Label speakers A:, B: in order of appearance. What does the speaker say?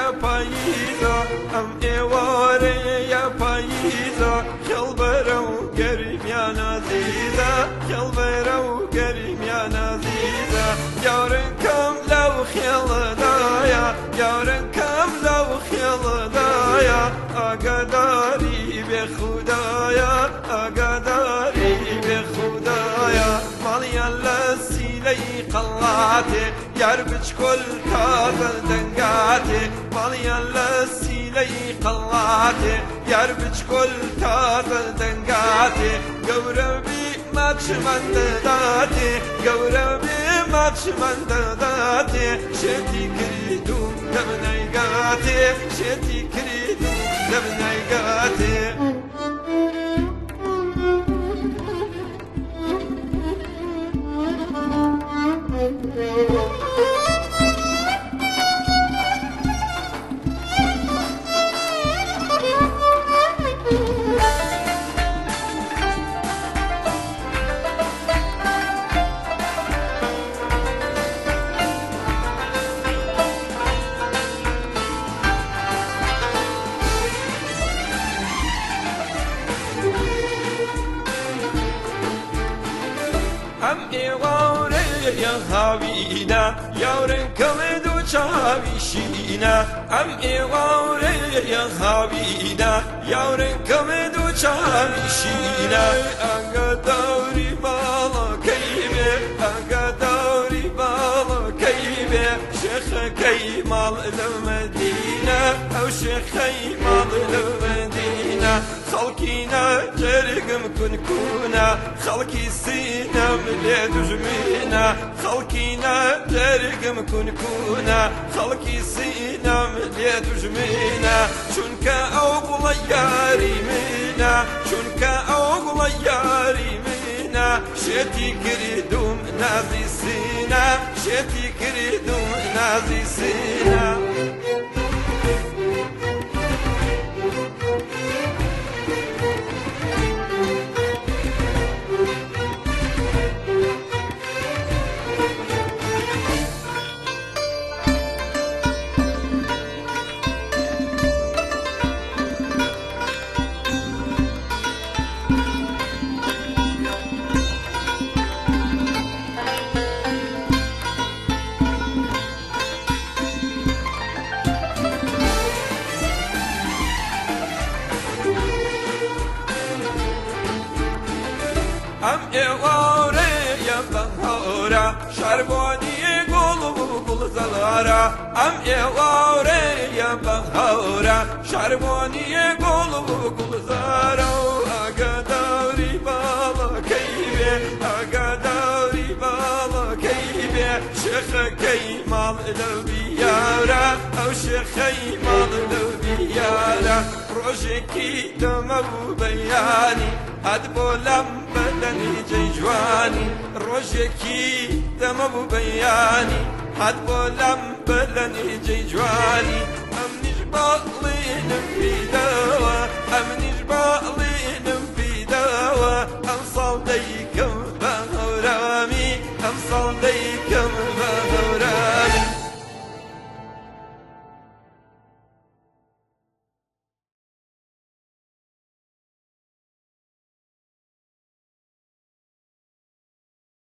A: يا بايزا أم إيواري يا بايزا خلبرة وكريم يا نزيزة خلبرة وكريم يا نزيزة يارنكم لو خيل دايا يارنكم لو خيل دايا أقداري بخدايا أقداري بخدايا ماليا لسيلي قلاتي يربج كل تازل دنقاتي ماليا لسيلي قلاتي يربج كل تازل دنقاتي قوربي ماتشمن داتي قوربي ماتشمن داتي شتي كريدو دبنيقاتي شتي كريدو دبنيقاتي هم إيواري يا هاوينا يورن كمدو شاويشينا هم إيواري يا هاوينا يورن كمدو شاويشينا أقداري بالا كيبه أقداري بالا كيبه شيخ كيمال المدينة أو شيخ كيمال المدينة خلقينا جرقم كنكونا خلقي سينا ملي دجمينا خلقينا جرقم كنكونا خلقي سينا ملي دجمينا شنك أوغل ياري منا شنك أوغل ياري منا شتي كريدوم نازي سينا شتي كريدوم نازي سينا هم إيواري يا بهورا شربوني قلوب قلزلارا هم إيواري يا بهورا شربوني قلوب قلزارا أقداري بالا كيبه أقداري بالا كيبه شيخ كيمال البيارا أو شيخ كيمال البيارا روجكي دمو بياني هاد بولم بدني جيجواني روجكي دمو بياني هاد بولم بدني جيجواني أم نجبالين في دوا أم نجبالين في دوا أم صلديكم بهرامي أم صلديكم بهرامي